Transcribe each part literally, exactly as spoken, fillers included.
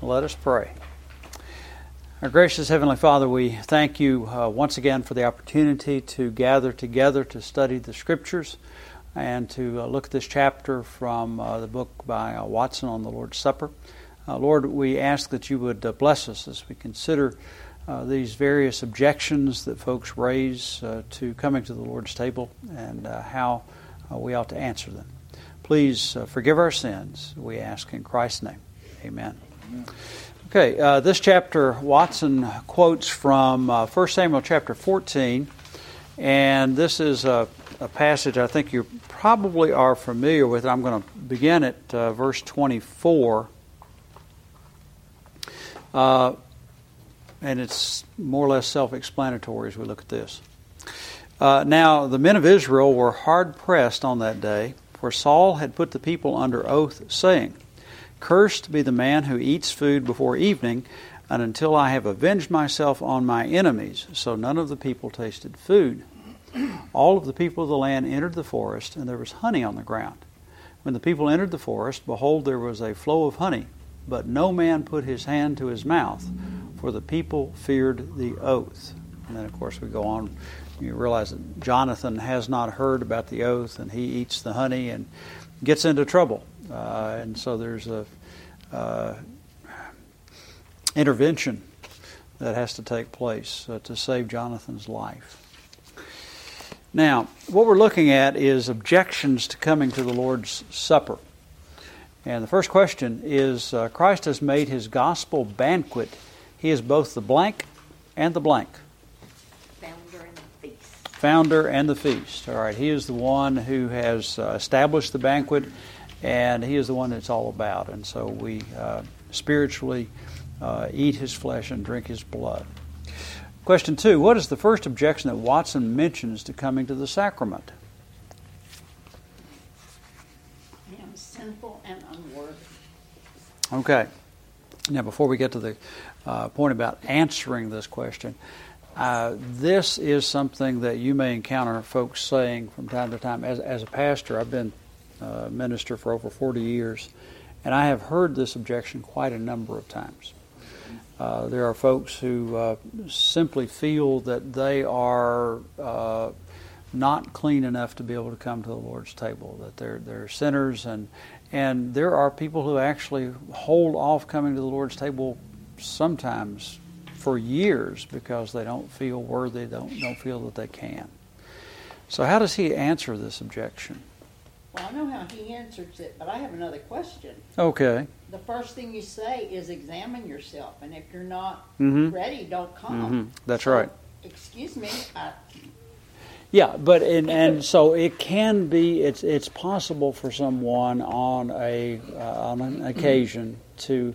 Let us pray. Our gracious Heavenly Father, we thank you uh, once again for the opportunity to gather together to study the Scriptures and to uh, look at this chapter from uh, the book by uh, Watson on the Lord's Supper. Uh, Lord, we ask that you would uh, bless us as we consider uh, these various objections that folks raise uh, to coming to the Lord's table and uh, how uh, we ought to answer them. Please uh, forgive our sins, we ask in Christ's name. Amen. Okay, uh, this chapter, Watson quotes from uh, First Samuel chapter fourteen, and this is a, a passage I think you probably are familiar with. I'm going to begin at uh, verse twenty-four, uh, and it's more or less self-explanatory as we look at this. Uh, now, the men of Israel were hard-pressed on that day, for Saul had put the people under oath, saying, "Cursed be the man who eats food before evening, and until I have avenged myself on my enemies." So none of the people tasted food. All of the people of the land entered the forest, and there was honey on the ground. When the people entered the forest, behold, there was a flow of honey, but no man put his hand to his mouth, for the people feared the oath. And then, of course, we go on. You realize that Jonathan has not heard about the oath, and he eats the honey and gets into trouble. Uh, and so there's a uh, intervention that has to take place uh, to save Jonathan's life. Now, what we're looking at is objections to coming to the Lord's Supper. And the first question is, uh, Christ has made his gospel banquet. He is both the blank and the blank. Founder and the feast. Founder and the feast. All right, he is the one who has uh, established the banquet, and he is the one that's all about. And so we uh, spiritually uh, eat his flesh and drink his blood. Question two, what is the first objection that Watson mentions to coming to the sacrament? I am sinful and unworthy. Okay. Now, before we get to the uh, point about answering this question, uh, this is something that you may encounter folks saying from time to time. As, as a pastor, I've been Uh, minister for over forty years, and I have heard this objection quite a number of times. Uh, there are folks who uh, simply feel that they are uh, not clean enough to be able to come to the Lord's table, that they're they're sinners, and and there are people who actually hold off coming to the Lord's table sometimes for years because they don't feel worthy, don't don't feel that they can. So how does he answer this objection? Well, I know how he answers it, but I have another question. Okay. The first thing you say is examine yourself, and if you're not Mm-hmm. ready, don't come. Mm-hmm. That's so, right. Excuse me. I, Yeah, but and, and so it can be. It's it's possible for someone on a uh, on an occasion to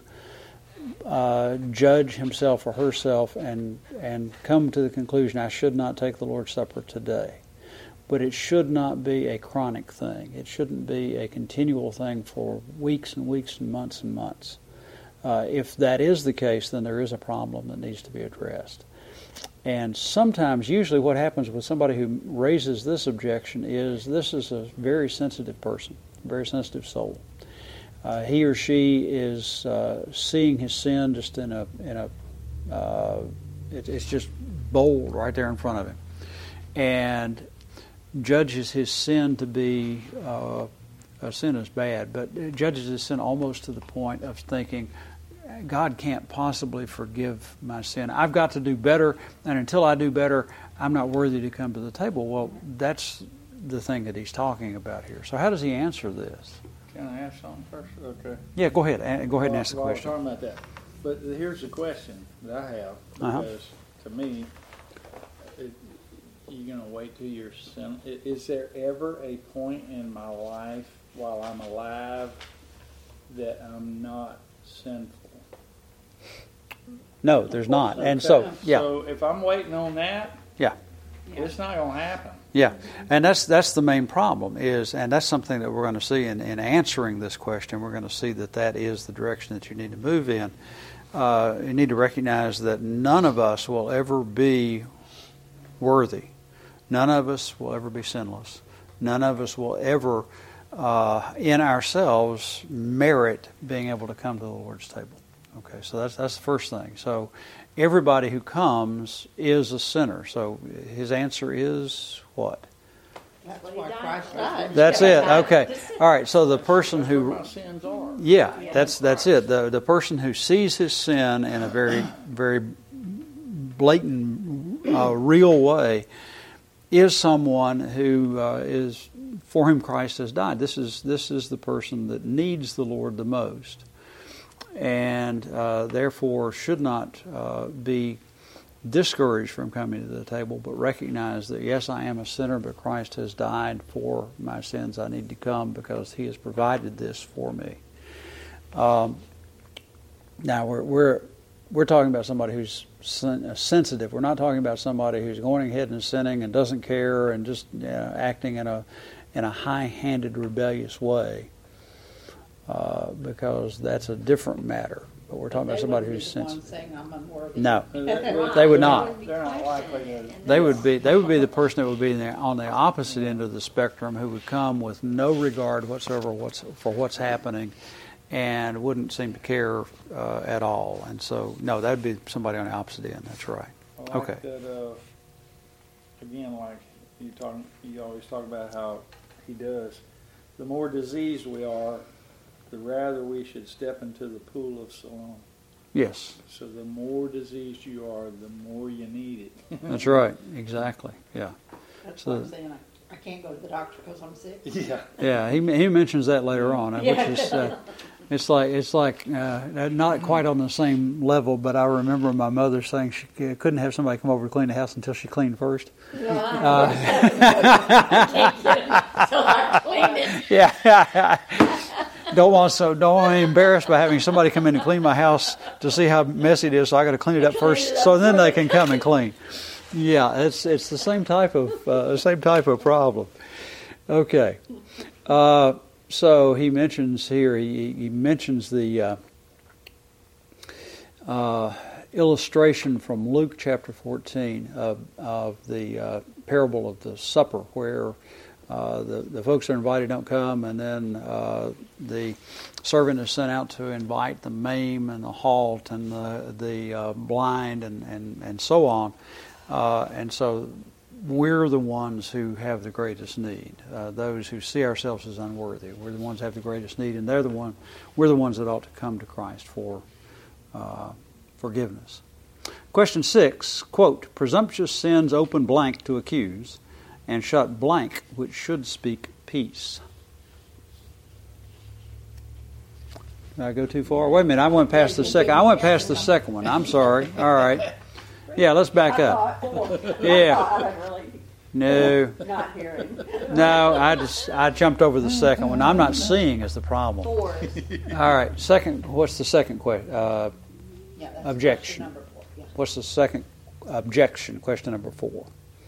uh, judge himself or herself and and come to the conclusion, I should not take the Lord's Supper today. But it should not be a chronic thing. It shouldn't be a continual thing for weeks and weeks and months and months. Uh, if that is the case, then there is a problem that needs to be addressed. And sometimes, usually what happens with somebody who raises this objection is this is a very sensitive person, very sensitive soul. Uh, he or she is uh, seeing his sin just in a, in a uh, it, it's just bold right there in front of him. And judges his sin to be, uh, a sin is bad, but judges his sin almost to the point of thinking, God can't possibly forgive my sin. I've got to do better, and until I do better, I'm not worthy to come to the table. Well, that's the thing that he's talking about here. So how does he answer this? Can I ask something first? Okay. Yeah, go ahead. Go ahead and ask the well, question. Well, we're talking about that. But here's the question that I have, Uh-huh. because to me, it, you're going to wait till you're sin. Is there ever a point in my life while I'm alive that I'm not sinful? No, there's not. Okay. And so, yeah. So if I'm waiting on that, yeah. yeah. it's not going to happen. Yeah, and that's that's the main problem is, and that's something that we're going to see in, in answering this question. We're going to see that that is the direction that you need to move in. Uh, you need to recognize that none of us will ever be worthy. None of us will ever be sinless. None of us will ever, uh, in ourselves, merit being able to come to the Lord's table. Okay, so that's that's the first thing. So everybody who comes is a sinner. So his answer is what? That's Well, he why died Christ for died. That's it. Okay. All right. So the person That's who what my sins are. Yeah, that's that's it. The the person who sees his sin in a very very blatant, uh, real way is someone who uh, is for whom Christ has died. This is this is the person that needs the Lord the most, and uh, therefore should not uh, be discouraged from coming to the table, but recognize that yes, I am a sinner, but Christ has died for my sins. I need to come because He has provided this for me. Um, now we're we're we're talking about somebody who's sen- sensitive. We're not talking about somebody who's going ahead and sinning and doesn't care and just you know, acting in a in a high-handed, rebellious way, uh, because that's a different matter. But we're talking about somebody who's sensitive. Saying I'm unworthy. No, They're- they would not. They're not likely to. They would be they would be the person that would be there on the opposite end of the spectrum, who would come with no regard whatsoever what's, for what's happening, and wouldn't seem to care uh, at all. And so, no, that would be somebody on the opposite end. That's right. I like Okay. that, uh, again, like you talk, you always talk about how he does. The more diseased we are, the rather we should step into the pool of Siloam. Yes, So the more diseased you are, the more you need it. that's right. Exactly. Yeah. That's So- why I'm saying I, I can't go to the doctor because I'm sick. Yeah. Yeah. He he mentions that later on, which is. Uh, It's like it's like uh, not quite on the same level, but I remember my mother saying she couldn't have somebody come over to clean the house until she cleaned first. Uh, So I cleaned it. yeah, don't want so don't want to be embarrassed by having somebody come in and clean my house to see how messy it is. So I got to clean it up first, so then they can come and clean. Yeah, it's it's the same type of uh, the same type of problem. Okay. Uh, So he mentions here, he, he mentions the uh, uh, illustration from Luke chapter fourteen of, of the uh, parable of the supper, where uh, the, the folks that are invited don't come, and then uh, the servant is sent out to invite the maimed and the halt and the, the uh, blind and, and, and so on. Uh, and so we're the ones who have the greatest need. Uh, those who see ourselves as unworthy, we're the ones who have the greatest need, and they're the one. We're the ones that ought to come to Christ for uh, forgiveness. Question six: quote, "Presumptuous sins open blank to accuse, and shut blank which should speak peace." Did I go too far? Wait a minute! I went past the second. I went past the second one. I'm sorry. All right. Yeah, let's back up. Yeah. I'm really No, not hearing. no, I just I jumped over the second one. I'm not seeing is the problem. Four. All right, second. What's the second question? Uh, Yeah, that's Objection. question number four. Yeah. what's the second objection? Question number four.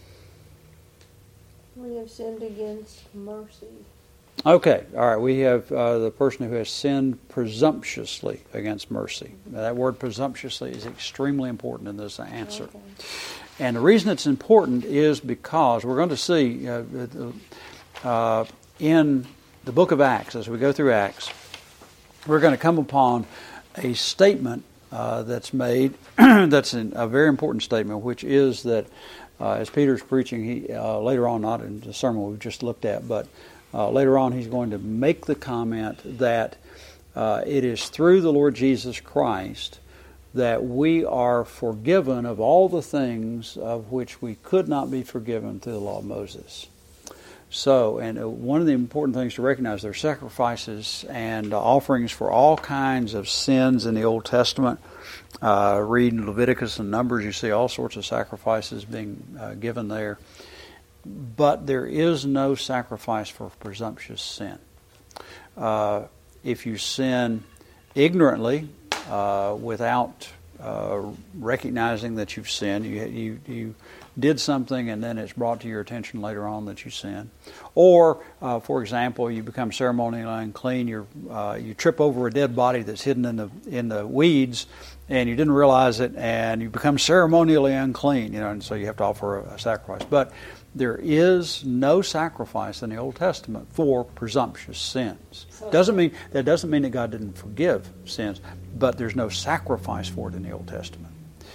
We have sinned against mercy. Okay, all right. We have uh, the person who has sinned presumptuously against mercy. Now, that word presumptuously is extremely important in this answer. Okay. And the reason it's important is because we're going to see uh, uh, in the book of Acts, as we go through Acts, we're going to come upon a statement uh, that's made, that's an, a very important statement, which is that uh, as Peter's preaching, he uh, later on, not in the sermon we've just looked at, but uh, later on he's going to make the comment that uh, it is through the Lord Jesus Christ that we are forgiven of all the things of which we could not be forgiven through the law of Moses. So, and uh, one of the important things to recognize, there are sacrifices and uh, offerings for all kinds of sins in the Old Testament. Uh, read Leviticus and Numbers, you see all sorts of sacrifices being uh, given there. But there is no sacrifice for presumptuous sin. Uh, if you sin ignorantly, Uh, without uh, recognizing that you've sinned, you, you you did something and then it's brought to your attention later on that you sinned. Or, uh, for example, you become ceremonially unclean. You uh, you trip over a dead body that's hidden in the in the weeds, and you didn't realize it, and you become ceremonially unclean. You know, and so you have to offer a, a sacrifice. But there is no sacrifice in the Old Testament for presumptuous sins. So- Doesn't mean that doesn't mean that God didn't forgive sins, but there's no sacrifice for it in the Old Testament.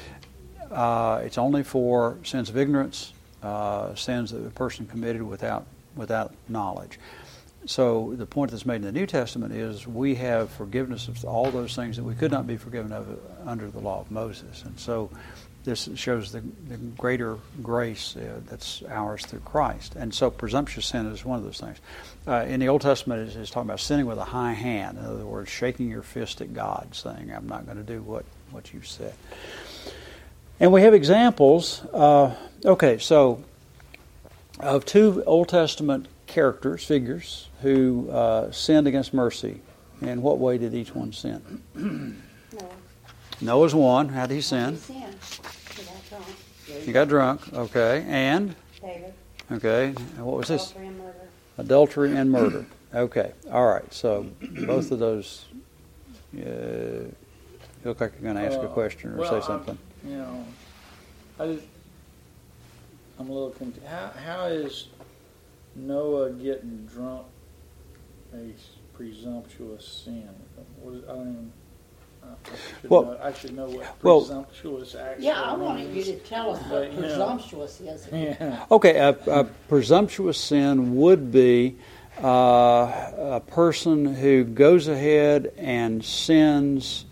Uh, it's only for sins of ignorance, uh, sins that a person committed without without knowledge. So the point that's made in the New Testament is we have forgiveness of all those things that we could not be forgiven of under the law of Moses. And so this shows the, the greater grace uh, that's ours through Christ. And so presumptuous sin is one of those things. Uh, in the Old Testament, it's, it's talking about sinning with a high hand. In other words, shaking your fist at God, saying, I'm not going to do what, what you said. And we have examples. Uh, okay, so of two Old Testament characters, figures, who uh, sinned against mercy. In what way did each one sin? No. Noah's one. How did he He sin? sinned. He got drunk. He got drunk. Okay. And? David. Okay. And what was this? Adultery and murder. Adultery and murder. Okay. All right. So both of those, uh, you look like you're going to ask a Uh, question or well, say I'm- something. You know, I just, I'm a little confused. How, how is Noah getting drunk a presumptuous sin? What is, I don't even, I should, Well- know, I should know what well- presumptuous actually Yeah, I wanted you means. to tell us But, what you know. presumptuous is. Yeah. Okay. A, a presumptuous sin would be uh, a person who goes ahead and sins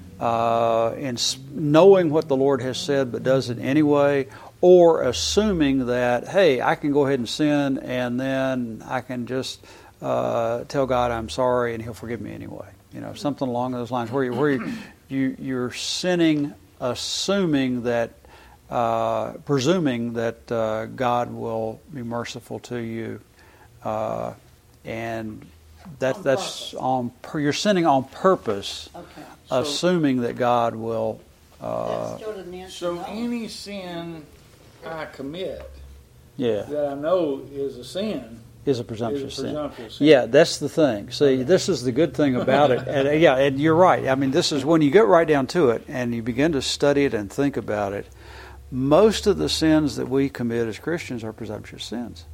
uh, in s- knowing what the Lord has said but does it anyway, or assuming that, hey, I can go ahead and sin and then I can just uh, tell God I'm sorry and He'll forgive me anyway. You know, something along those lines where, you, where you, you, you're sinning assuming that, uh, presuming that uh, God will be merciful to you, uh, and that On that's purpose. on pur- you're sinning on purpose, Okay. So- assuming that God will. That Uh, still didn't answer So no. any sin I commit yeah, that I know is a sin is a is presumptuous a sin. presumptuous sin. Yeah, that's the thing. See, this is the good thing about it. And, uh, yeah, and you're right. I mean, this is when you get right down to it and you begin to study it and think about it. Most of the sins that we commit as Christians are presumptuous sins.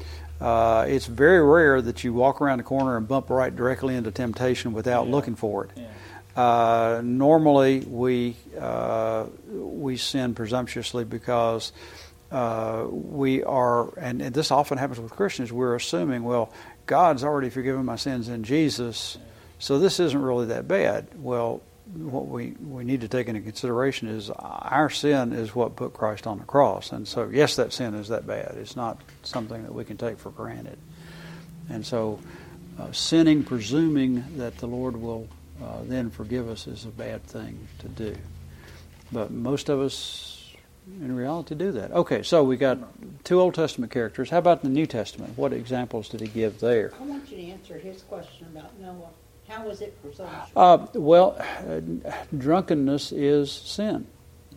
Uh, it's very rare that you walk around the corner and bump right directly into temptation without Yeah. looking for it. Yeah. Uh, normally, we uh, we sin presumptuously because uh, we are, and, and this often happens with Christians. We're assuming, well, God's already forgiven my sins in Jesus, so this isn't really that bad. Well, what we, we need to take into consideration is our sin is what put Christ on the cross, and so yes, that sin is that bad. It's not something that we can take for granted, and so uh, sinning, presuming that the Lord will Uh, then forgive us is a bad thing to do. But most of us, in reality, do that. Okay, so we got two Old Testament characters. How about the New Testament? What examples did he give there? I want you to answer his question about Noah. How was it presumptuous? Uh, well, uh, drunkenness is sin.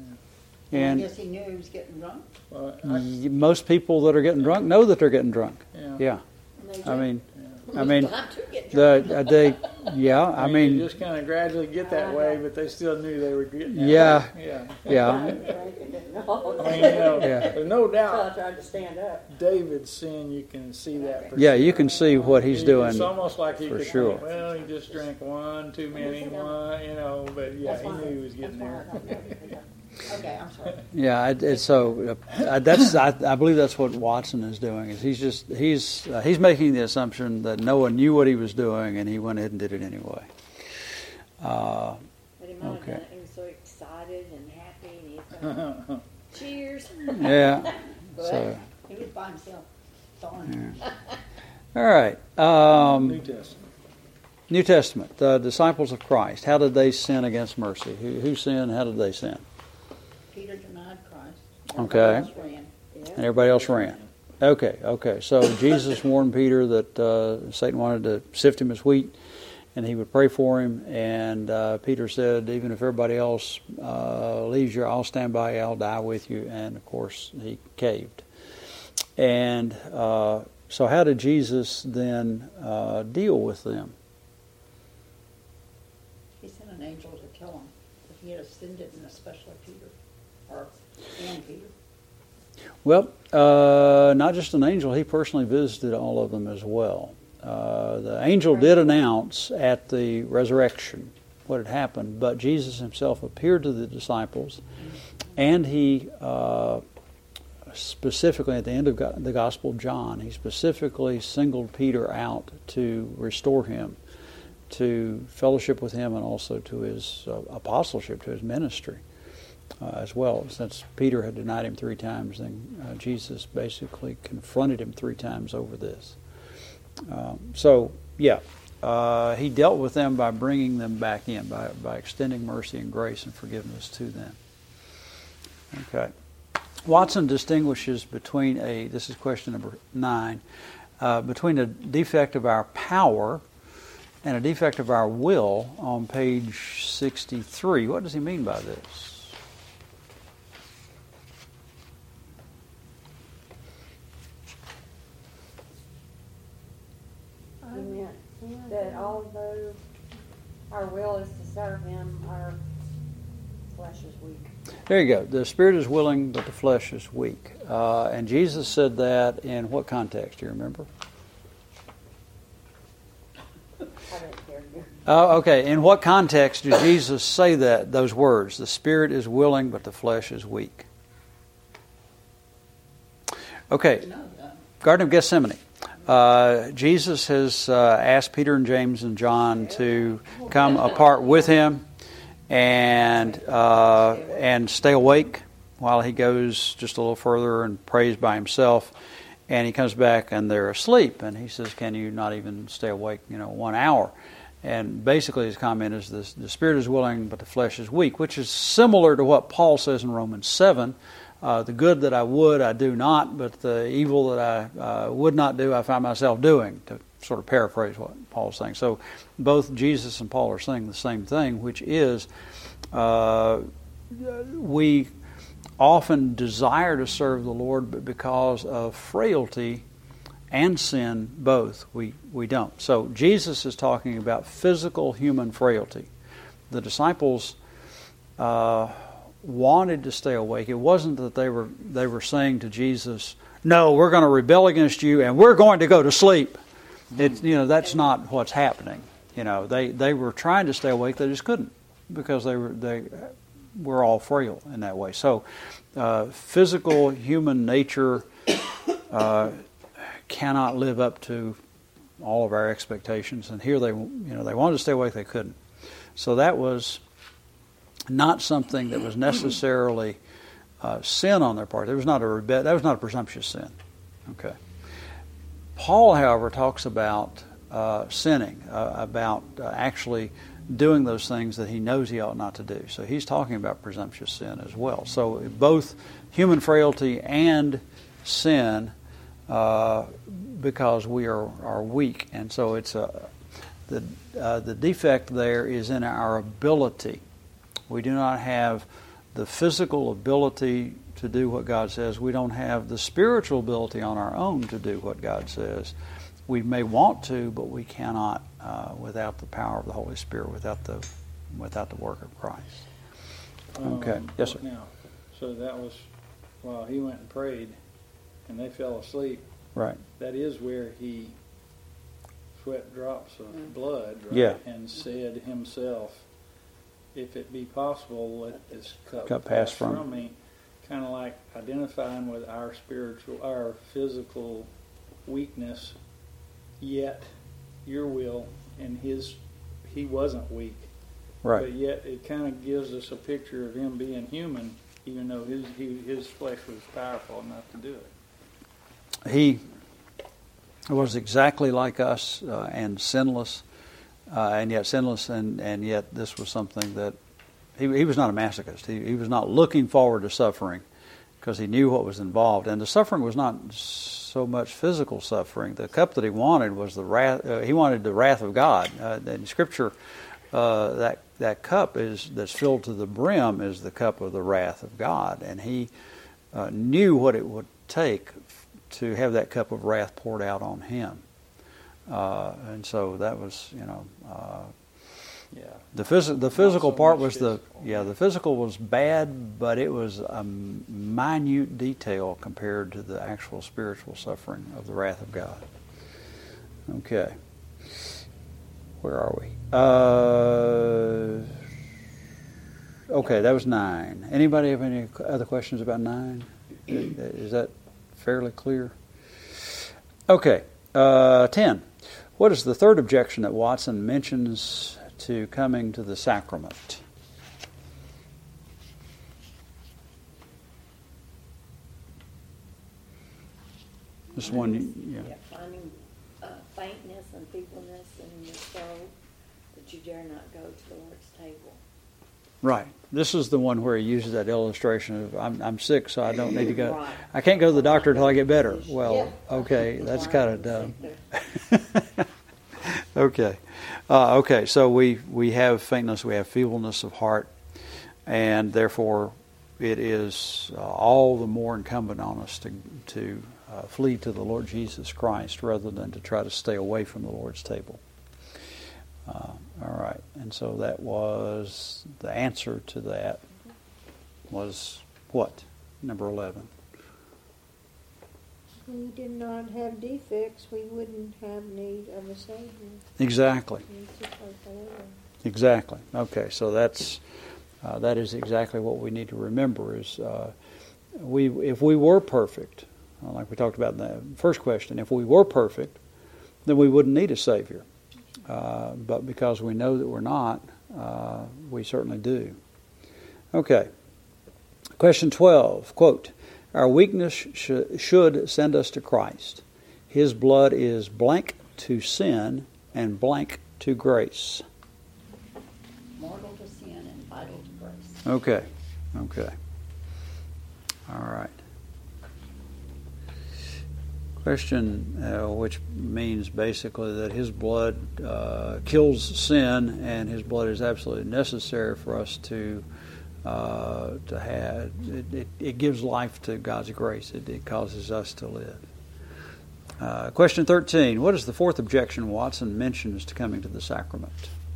I And guess he knew he was getting drunk. Well, I, y- most people that are getting drunk know that they're getting drunk. yeah. Yeah. And they I did. mean, I mean, Got to get the drunk. uh, they, yeah, I you mean, just kind of gradually get that way, but they still knew they were getting that Yeah. way. Yeah. yeah, I didn't know. I mean, you know, Yeah. there's no Until I doubt tried to stand up. David's sin, you can see that. for yeah. sure. You can see what he's It's doing. almost like he for could sure. think, well, he just drank one too many, one, you know, but yeah, That's he why- knew he was getting that's why I there. don't know everything. Okay, I'm sorry. Yeah, it, it's so uh, that's I, I believe that's what Watson is doing. Is he's just he's uh, he's making the assumption that Noah knew what he was doing and he went ahead and did it anyway. Uh, But he might have Okay. done it. He was so excited and happy, and he thought, cheers. yeah. But So he was by himself. Darn. yeah. All right. Um, New Testament. New Testament. The disciples of Christ. How did they sin against mercy? Who, who sinned? How did they sin? Peter denied Christ. Okay. Everybody else ran. And everybody else ran. Okay, okay. So Jesus warned Peter that uh, Satan wanted to sift him as wheat, and he would pray for him. And uh, Peter said, even if everybody else uh, leaves you, I'll stand by you, I'll die with you. And, of course, he caved. And uh, so how did Jesus then uh, deal with them? He sent an angel to tell him that he had ascended, and especially Peter, or and Peter. Well, uh, not just an angel. He personally visited all of them as well. Uh, the angel did announce at the resurrection what had happened, but Jesus himself appeared to the disciples, and he uh, specifically, at the end of the Gospel of John, he specifically singled Peter out to restore him, to fellowship with him, and also to his uh, apostleship, to his ministry uh, as well. Since Peter had denied him three times, then uh, Jesus basically confronted him three times over this. Um, so, yeah, uh, he dealt with them by bringing them back in, by, by extending mercy and grace and forgiveness to them. Okay. Watson distinguishes between a, this is question number nine, uh, between a defect of our power and a defect of our will on page sixty-three. What does he mean by this? He meant that although our will is to serve him, our flesh is weak. There you go. The spirit is willing, but the flesh is weak. Uh, and Jesus said that in what context? Do you remember? I don't care. Oh, okay. In what context did Jesus say that, those words? The spirit is willing, but the flesh is weak. Okay. Garden of Gethsemane. Uh, Jesus has uh, asked Peter and James and John to come apart with him and uh, and stay awake while he goes just a little further and prays by himself. And he comes back and they're asleep. And he says, "Can you not even stay awake, you know, one hour?" And basically his comment is this: the spirit is willing, but the flesh is weak, which is similar to what Paul says in Romans seven. Uh, the good that I would, I do not, but the evil that I uh, would not do, I find myself doing, to sort of paraphrase what Paul's saying. So both Jesus and Paul are saying the same thing, which is uh, we often desire to serve the Lord, but because of frailty and sin, both, we, we don't. So Jesus is talking about physical human frailty. The disciples uh, wanted to stay awake. It wasn't that they were they were saying to Jesus, "No, we're going to rebel against you and we're going to go to sleep." It, you know, that's not what's happening. You know, they, they were trying to stay awake, they just couldn't because they were they were all frail in that way. So, uh, physical human nature uh, cannot live up to all of our expectations. And here they, you know, they wanted to stay awake, they couldn't. So that was not something that was necessarily uh, sin on their part. There was not a rebe- that was not a presumptuous sin. Okay. Paul, however, talks about uh, sinning, uh, about uh, actually doing those things that he knows he ought not to do. So he's talking about presumptuous sin as well. So both human frailty and sin, uh, because we are, are weak, and so it's a the uh, the defect there is in our ability. We do not have the physical ability to do what God says. We don't have the spiritual ability on our own to do what God says. We may want to, but we cannot uh, without the power of the Holy Spirit, without the without the work of Christ. Okay. Um, Yes, sir. Now, so that was while he went and prayed, and they fell asleep. Right. That is where he sweat drops of blood, right? Yeah. And said himself, "If it be possible, let this cup, Cup pass pass from from me." Kind of like identifying with our spiritual, our physical weakness, yet your will and his, he wasn't weak. Right. But yet it kind of gives us a picture of him being human, even though his he, his flesh was powerful enough to do it. He was exactly like us uh, and sinless, uh, and yet sinless, and, and yet this was something that he, he was not a masochist. He, he was not looking forward to suffering because he knew what was involved. And the suffering was not so much physical suffering. The cup that he wanted was the wrath. Uh, he wanted the wrath of God. Uh, in Scripture, uh, that that cup is that's filled to the brim is the cup of the wrath of God, and he uh, knew what it would take to have that cup of wrath poured out on him. Uh, and so that was, you know, uh, Yeah. The phys- the physical so part much was the physical. yeah the physical was bad, but it was a minute detail compared to the actual spiritual suffering of the wrath of God. Okay, where are we? Uh, okay, that was nine. Anybody have any other questions about nine? Is that fairly clear? Okay, uh, ten. What is the third objection that Watson mentions to coming to the sacrament? This one, yeah. Yeah, finding uh, faintness and feebleness in your soul, that you dare not go to the Lord's table. Right. This is the one where he uses that illustration of I'm I'm sick, so I don't need to go. Right. I can't go to the doctor until I get better. Well, Yeah. okay, that's Why kind I'm of sick dumb. there. Okay. Uh, okay, so we, we have faintness, we have feebleness of heart, and therefore it is uh, all the more incumbent on us to, to uh, flee to the Lord Jesus Christ rather than to try to stay away from the Lord's table. Uh, all right, and so that was the answer to that was what? Number eleven. If we did not have defects, we wouldn't have need of a Savior. Exactly. It's just like the Lord. Exactly. Okay, so that's uh, that is exactly what we need to remember is uh, we if we were perfect, uh, like we talked about in the first question, if we were perfect, then we wouldn't need a Savior. Uh, but because we know that we're not, uh, we certainly do. Okay. Question twelve, quote, our weakness sh- should send us to Christ. His blood is blank to sin and blank to grace. Mortal to sin and vital to grace. Okay. Okay. All right. Question, uh, which means basically that his blood uh, kills sin, and his blood is absolutely necessary for us to uh, to have. It, it, it gives life to God's grace. It, it causes us to live. Uh, question thirteen. What is the fourth objection Watson mentions to coming to the sacrament?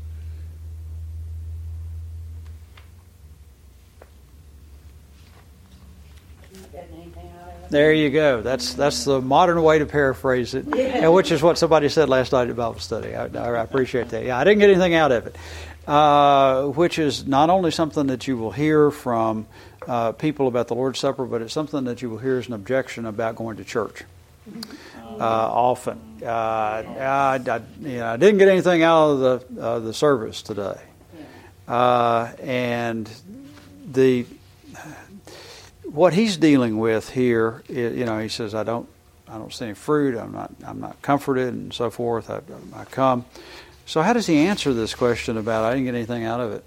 Not getting anything out of it. There you go. That's that's the modern way to paraphrase it, and which is what somebody said last night at Bible study. I, I appreciate that. Yeah, I didn't get anything out of it, uh, which is not only something that you will hear from uh, people about the Lord's Supper, but it's something that you will hear as an objection about going to church. Uh, often, uh, I, I, you know, I didn't get anything out of the uh, the service today, uh, and the. What he's dealing with here, is, you know, he says, "I don't, I don't see any fruit. I'm not, I'm not comforted, and so forth. I, I come." So, how does he answer this question about I didn't get anything out of it?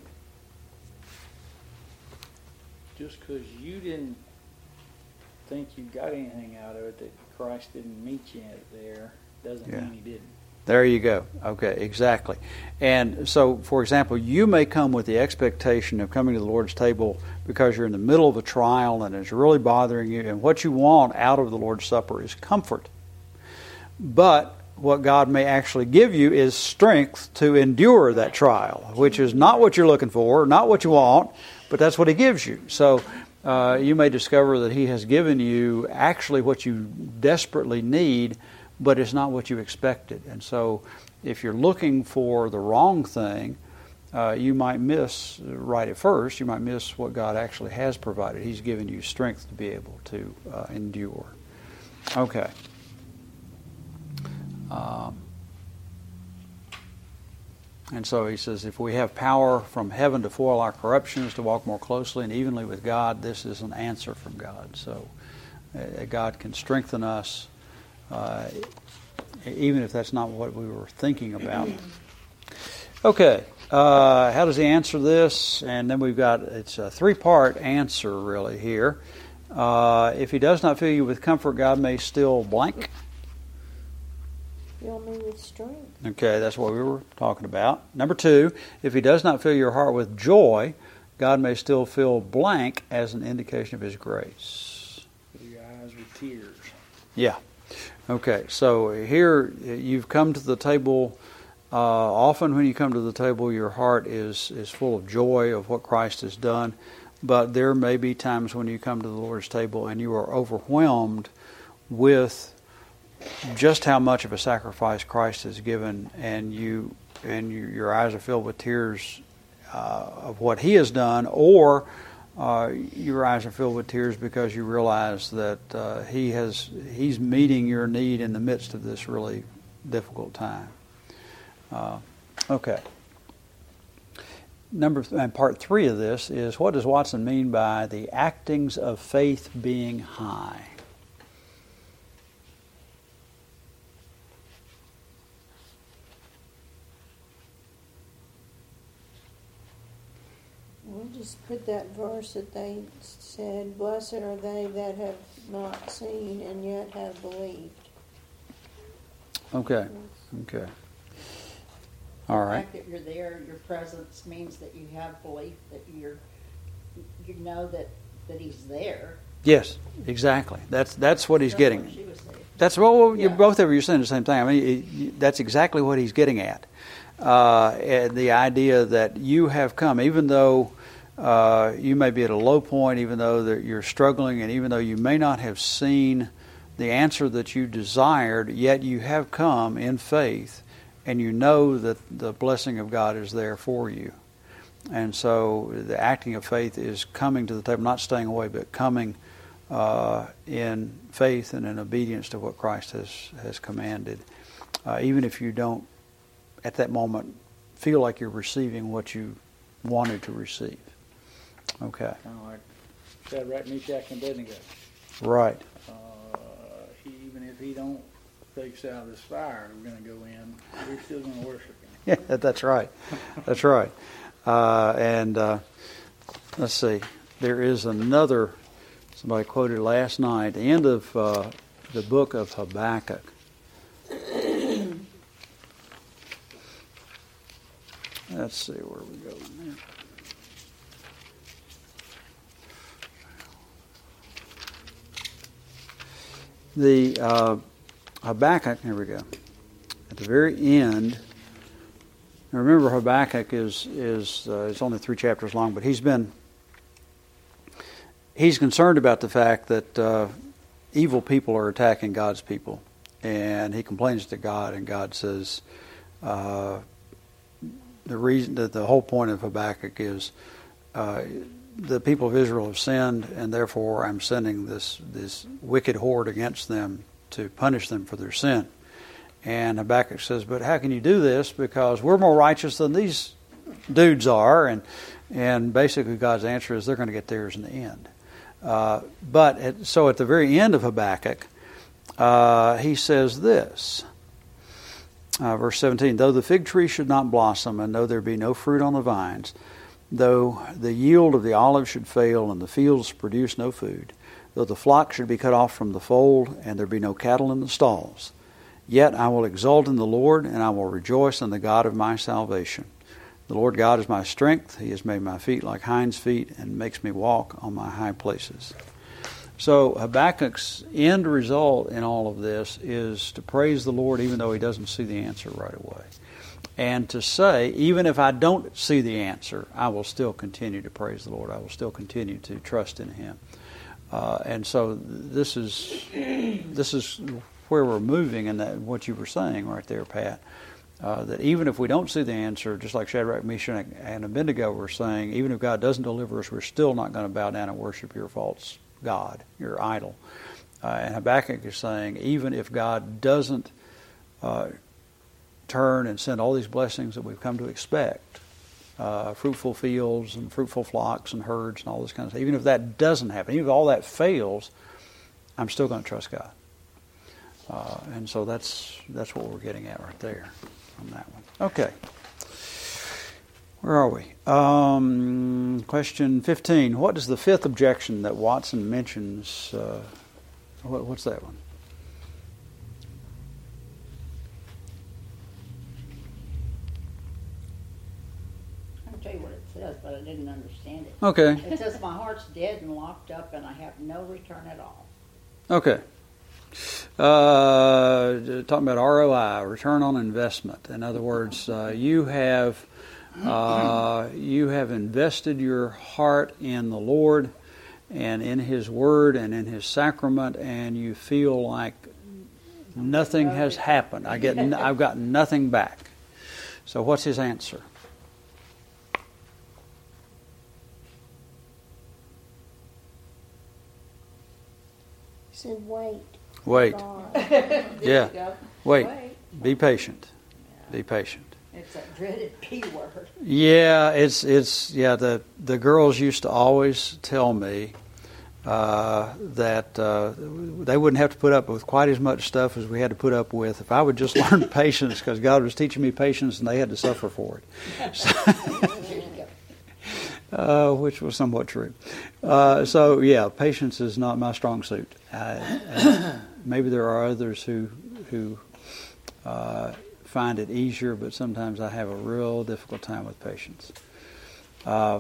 Just because you didn't think you got anything out of it, that Christ didn't meet you there, doesn't Yeah. mean he didn't. There you go. Okay, exactly. And so, for example, you may come with the expectation of coming to the Lord's table because you're in the middle of a trial and it's really bothering you, and what you want out of the Lord's Supper is comfort. But what God may actually give you is strength to endure that trial, which is not what you're looking for, not what you want, but that's what He gives you. So uh, you may discover that He has given you actually what you desperately need, but it's not what you expected. And so if you're looking for the wrong thing, uh, you might miss, right at first, you might miss what God actually has provided. He's given you strength to be able to uh, endure. Okay. Um, and so he says, if we have power from heaven to foil our corruptions, to walk more closely and evenly with God, this is an answer from God. So uh, God can strengthen us, Uh, even if that's not what we were thinking about. Okay, uh, how does he answer this? And then we've got, it's a three-part answer really here. Uh, if he does not fill you with comfort, God may still blank. Fill me with strength. Okay, that's what we were talking about. Number two, if he does not fill your heart with joy, God may still fill blank as an indication of His grace. Fill your eyes with tears. Yeah. Okay, so here you've come to the table Uh, often when you come to the table, your heart is, is full of joy of what Christ has done. But there may be times when you come to the Lord's table and you are overwhelmed with just how much of a sacrifice Christ has given, and you and you, your eyes are filled with tears uh, of what He has done, or uh, your eyes are filled with tears because you realize that uh, He has He's meeting your need in the midst of this really difficult time. Uh, okay. Number th- and part three of this is, what does Watson mean by the actings of faith being high? We'll just put that verse that they said, "Blessed are they that have not seen and yet have believed." Okay. Okay. All The right. fact that you're there, your presence means that you have belief, that you're, you know that, that He's there. Yes, exactly. That's that's what he's That's getting. what she was saying. That's well, you Yeah. both of you are saying the same thing. I mean, it, you, that's exactly what he's getting at. Uh, and the idea that you have come, even though uh, you may be at a low point, even though that you're struggling, and even though you may not have seen the answer that you desired, yet you have come in faith, and you know that the blessing of God is there for you. And so the acting of faith is coming to the table, not staying away, but coming uh, in faith and in obedience to what Christ has, has commanded. Uh, even if you don't, at that moment, feel like you're receiving what you wanted to receive. Okay. Kind of like Shadrach, Meshach, and Abednego. Right. Uh, he, even if he don't take us out of this fire, we're going to go in. We're still going to worship Him. Yeah, that's right. That's right. Uh, and uh, let's see. There is another, somebody quoted last night, the end of uh, the book of Habakkuk. Let's see where we go in there. The uh, Habakkuk, here we go. At the very end, now remember Habakkuk is is uh, it's only three chapters long, but he's been he's concerned about the fact that uh, evil people are attacking God's people, and he complains to God, and God says uh, the reason that the whole point of Habakkuk is uh, the people of Israel have sinned, and therefore I'm sending this this wicked horde against them to punish them for their sin. And Habakkuk says, but how can you do this? Because we're more righteous than these dudes are. And and basically God's answer is they're going to get theirs in the end. Uh, but at, so at the very end of Habakkuk, uh, he says this, uh, verse seventeen, though the fig tree should not blossom, and though there be no fruit on the vines, though the yield of the olive should fail, and the fields produce no food, though the flock should be cut off from the fold, and there be no cattle in the stalls, yet I will exult in the Lord, and I will rejoice in the God of my salvation. The Lord God is my strength. He has made my feet like hinds' feet, and makes me walk on my high places. So Habakkuk's end result in all of this is to praise the Lord even though he doesn't see the answer right away. And to say, even if I don't see the answer, I will still continue to praise the Lord. I will still continue to trust in Him. Uh, and so this is this is where we're moving, and that what you were saying right there, Pat, uh, that even if we don't see the answer, just like Shadrach, Meshach, and Abednego were saying, even if God doesn't deliver us, we're still not going to bow down and worship your false god, your idol. Uh, and Habakkuk is saying, even if God doesn't uh, turn and send all these blessings that we've come to expect, uh, fruitful fields and fruitful flocks and herds and all this kind of stuff, even if that doesn't happen, even if all that fails, I'm still going to trust God. Uh, and so that's that's what we're getting at right there on that one. Okay. Where are we? Um, question fifteen. What is the fifth objection that Watson mentions? Uh, what, what's that one? I'll tell you what it says, but I didn't understand it. Okay. It says, my heart's dead and locked up, and I have no return at all. Okay. Uh, talking about R O I, return on investment. In other words, uh, you have uh, you have invested your heart in the Lord and in His Word and in His sacrament, and you feel like nothing has happened. I get, I've got nothing back. So, what's his answer? He said, wait. Wait. God. There Yeah. you go. Wait. Wait. Be patient. Be patient. It's that dreaded P word. Yeah, it's it's yeah. The the girls used to always tell me uh, that uh, they wouldn't have to put up with quite as much stuff as we had to put up with if I would just learn patience, because God was teaching me patience and they had to suffer for it. So, There you go. uh, which was somewhat true. Uh, so yeah, patience is not my strong suit. I, I, maybe there are others who who uh, find it easier, but sometimes I have a real difficult time with patience. Uh,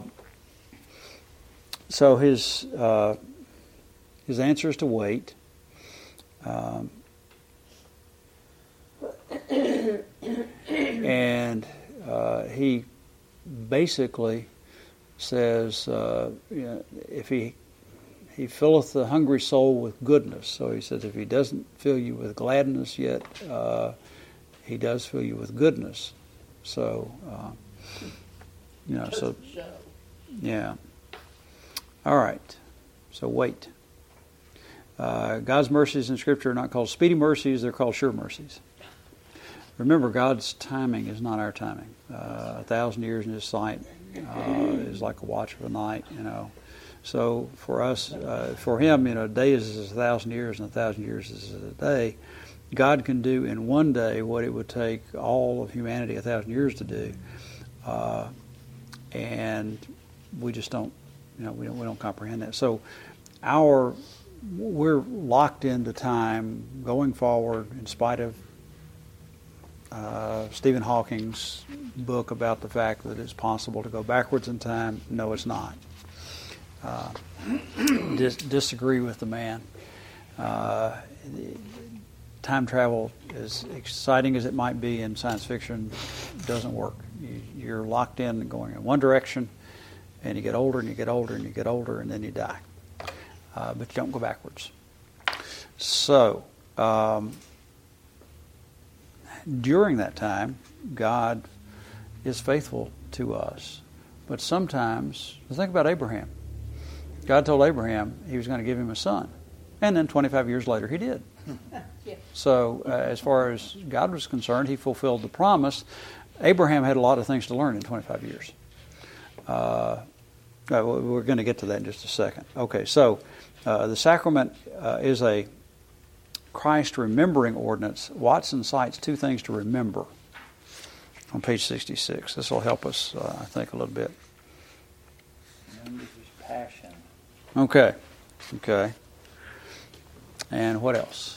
so his uh, his answer is to wait. Um, and uh, he basically says, uh, you know, if he he filleth the hungry soul with goodness. So he says, if he doesn't fill you with gladness yet, uh, he does fill you with goodness. So, uh, you know, so Just show. yeah. All right. So wait. Uh, God's mercies in Scripture are not called speedy mercies; they're called sure mercies. Remember, God's timing is not our timing. Uh, a thousand years in His sight uh, is like a watch of a night, you know. So for us, uh, for Him, you know, a day is as a thousand years, and a thousand years is as a day. God can do in one day what it would take all of humanity a thousand years to do, uh, and we just don't, you know, we don't we don't comprehend that. So our we're locked into time going forward, in spite of Uh, Stephen Hawking's book about the fact that it's possible to go backwards in time. No, it's not. Uh, dis- disagree with the man. Uh, time travel, as exciting as it might be in science fiction, doesn't work. You, you're locked in and going in one direction, and you get older and you get older and you get older, and then you die. Uh, but you don't go backwards. So, um, during that time, God is faithful to us. But sometimes, think about Abraham. God told Abraham He was going to give him a son. And then twenty-five years later, He did. Yeah. So uh, as far as God was concerned, He fulfilled the promise. Abraham had a lot of things to learn in twenty-five years. Uh, we're going to get to that in just a second. Okay, so uh, the sacrament uh, is a Christ remembering ordinance. Watson cites two things to remember on page sixty-six. This will help us, uh, I think, a little bit. Remember His passion. Okay. Okay. And what else?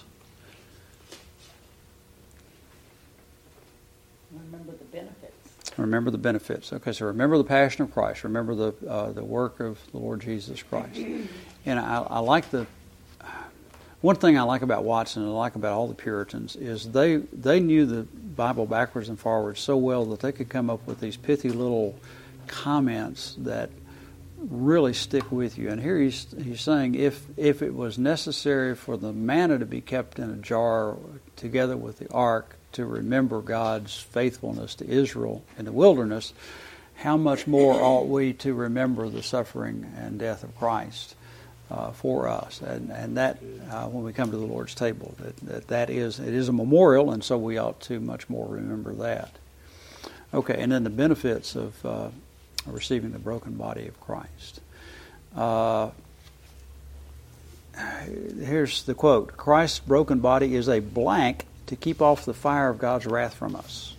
Remember the benefits. Remember the benefits. Okay, so remember the passion of Christ. Remember the uh, the work of the Lord Jesus Christ. And I, I like the one thing I like about Watson and I like about all the Puritans is they they knew the Bible backwards and forwards so well that they could come up with these pithy little comments that really stick with you. And here he's he's saying if if it was necessary for the manna to be kept in a jar together with the ark to remember God's faithfulness to Israel in the wilderness, how much more ought we to remember the suffering and death of Christ uh, for us? And and that uh, when we come to the Lord's table, that, that that is it is a memorial, and so we ought to much more remember that. Okay, and then the benefits of uh, receiving the broken body of Christ. Uh, here's the quote: Christ's broken body is a blank to keep off the fire of God's wrath from us.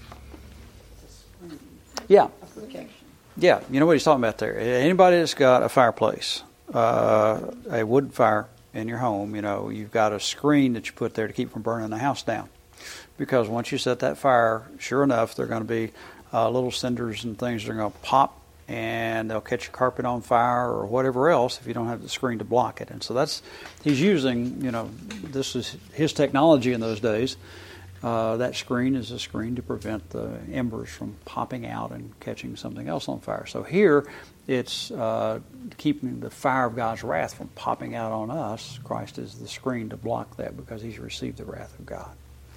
Yeah. A protection. Yeah, you know what he's talking about there. Anybody that's got a fireplace, uh, a wood fire in your home, you know, you've got a screen that you put there to keep from burning the house down. Because once you set that fire, sure enough, there are going to be uh, little cinders and things that are going to pop and they'll catch your carpet on fire or whatever else if you don't have the screen to block it. And so that's, he's using, you know, this is his technology in those days. Uh, that screen is a screen to prevent the embers from popping out and catching something else on fire. So here, it's uh, keeping the fire of God's wrath from popping out on us. Christ is the screen to block that because he's received the wrath of God.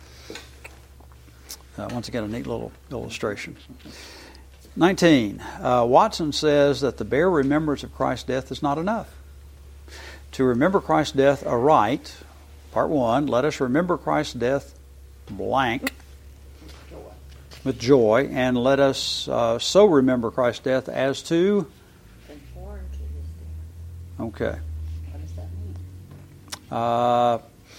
Uh, once again, a neat little illustration. nineteen. Uh, Watson says that the bare remembrance of Christ's death is not enough. To remember Christ's death aright, part one, let us remember Christ's death blank Joy. with joy, and let us uh, so remember Christ's death as to... Conform to his death. Okay. What does that mean? Uh,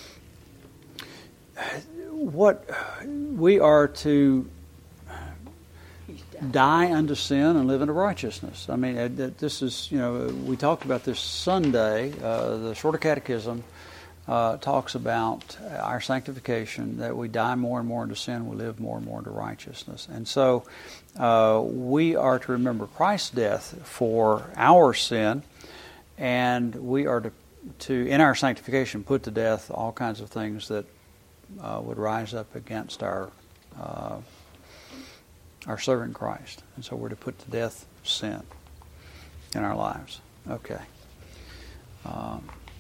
what we are to He's done. die unto sin and live unto righteousness. I mean, uh, th- this is, you know, we talked about this Sunday. Uh, the Shorter Catechism uh, talks about our sanctification, that we die more and more into sin, we live more and more into righteousness. And so uh, we are to remember Christ's death for our sin, and we are to, to, in our sanctification, put to death all kinds of things that uh, would rise up against our uh, our servant Christ. And so we're to put to death sin in our lives. Okay. Um,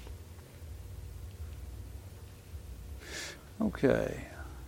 okay.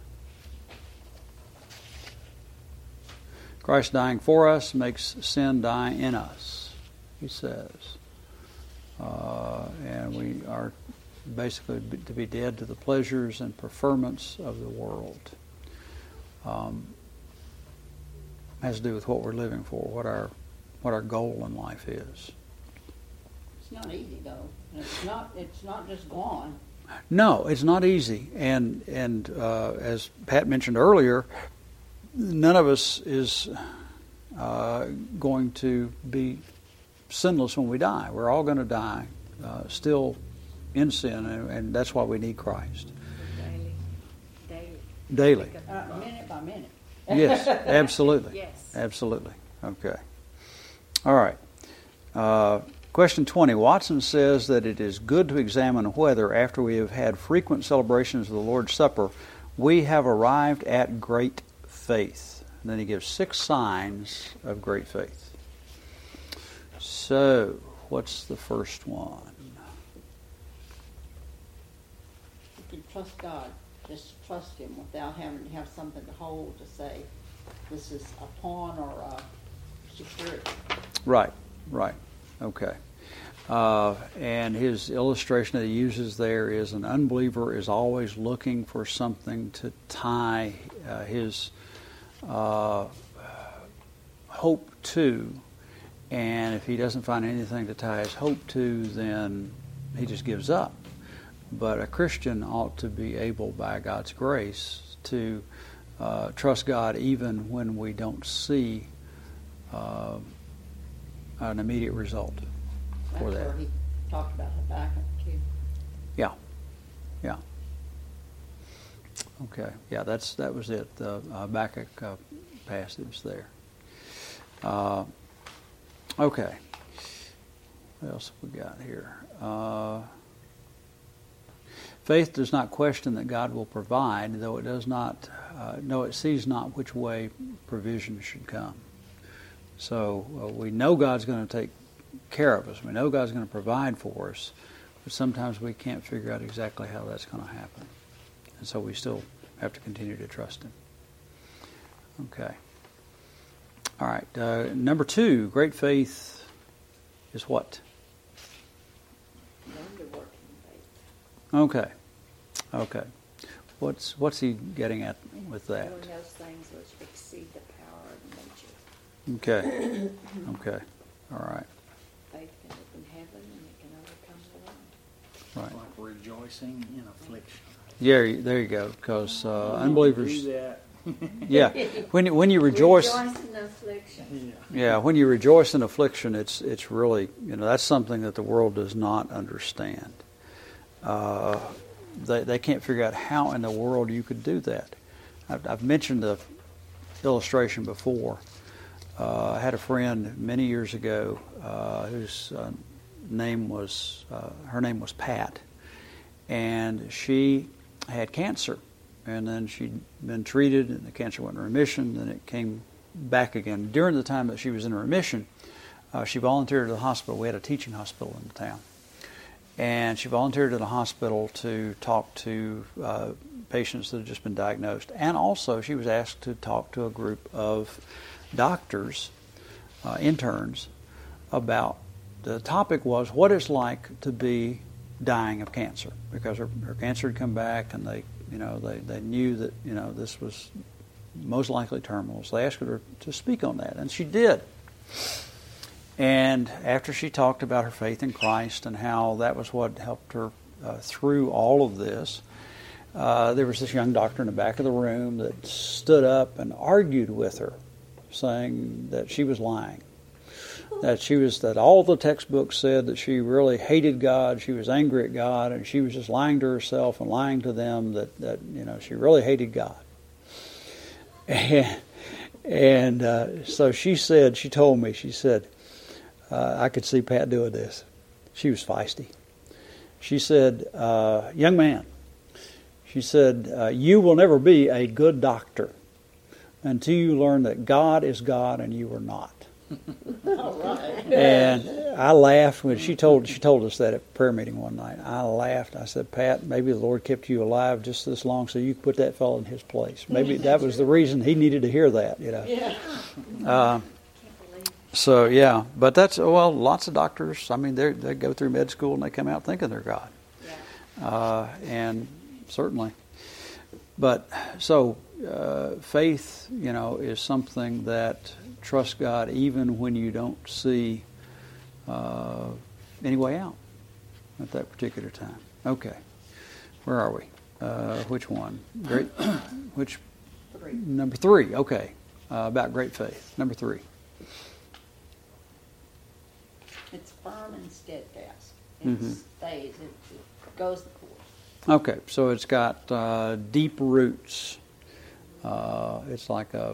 Christ dying for us makes sin die in us, he says. Uh, and we are basically to be dead to the pleasures and preferments of the world. Um, has to do with what we're living for, what our what our goal in life is. It's not easy though. And It's not. It's not just gone. No, it's not easy, and and uh, as Pat mentioned earlier, none of us is uh, going to be sinless when we die. We're all going to die uh, still in sin, and, and that's why we need Christ Daily. Daily. daily. Uh, minute by minute. Yes, absolutely. Yes. Absolutely. Okay. All right. Uh, question twenty. Watson says that it is good to examine whether, after we have had frequent celebrations of the Lord's Supper, we have arrived at great faith. And then he gives six signs of great faith. So, what's the first one? You can trust God. Just trust Him without having to have something to hold to say this is a pawn or a security. Right, right. Okay. Uh, and his illustration that he uses there is an unbeliever is always looking for something to tie uh, his uh, hope to, and if he doesn't find anything to tie his hope to, then he just gives up. But a Christian ought to be able, by God's grace, to uh, trust God even when we don't see uh, an immediate result for That's that. where he talked about Habakkuk too. Yeah, yeah. Okay, yeah, that's that was it. The Habakkuk uh, passage there. Uh, okay, what else have we got here? Uh, Faith does not question that God will provide, though it does not, uh, no, it sees not which way provision should come. So uh, we know God's going to take care of us. We know God's going to provide for us, but sometimes we can't figure out exactly how that's going to happen. And so we still have to continue to trust Him. Okay. All right. Uh, number two, great faith is what? Wonder-working faith. Okay. Okay. What's what's he getting at with that? Doing those things which exceed the power of nature. Okay. Okay. All right. Faith can open heaven and it can overcome the world. Right. Like rejoicing in affliction. Yeah, there you go. Because uh, unbelievers, Do that. yeah, when you, when you rejoice, Rejoice in affliction. Yeah. yeah, when you rejoice in affliction, it's it's really, you know, that's something that the world does not understand. Uh, they they can't figure out how in the world you could do that. I've, I've mentioned the illustration before uh, I had a friend many years ago uh, whose uh, name was, uh, her name was Pat, and she had cancer. And then she'd been treated, and the cancer went in remission, and it came back again. During the time that she was in remission, uh, she volunteered at the hospital. We had a teaching hospital in the town. And she volunteered at the hospital to talk to uh, patients that had just been diagnosed. And also, she was asked to talk to a group of doctors, uh, interns, about, the topic was what it's like to be dying of cancer. Because her, her cancer had come back, and they You know, they, they knew that, you know, this was most likely terminal. So they asked her to speak on that, and she did. And after she talked about her faith in Christ and how that was what helped her uh, through all of this, uh, there was this young doctor in the back of the room that stood up and argued with her, saying that she was lying. That she was, that all the textbooks said that she really hated God, she was angry at God, and she was just lying to herself and lying to them that, that you know, she really hated God. And, and uh, so she said, she told me, she said, uh, I could see Pat doing this. She was feisty. She said, uh, young man, she said, uh, you will never be a good doctor until you learn that God is God and you are not. All right. And I laughed when she told she told us that at prayer meeting one night. I laughed. I said, Pat, maybe the Lord kept you alive just this long so you could put that fellow in his place. Maybe that was the reason he needed to hear that, you know. Yeah. Uh, so, yeah. But that's, well, lots of doctors, I mean, they they go through med school and they come out thinking they're God. Yeah. Uh, and certainly. But, so, uh, faith, you know, is something that trust God even when you don't see uh, any way out at that particular time. Okay. Where are we? Uh, which one? Great. Which? Three. Number three. Okay. Uh, about great faith. Number three. It's firm and steadfast. It Mhm. stays. It, it goes the course. Okay. So it's got uh, deep roots. Uh, it's like a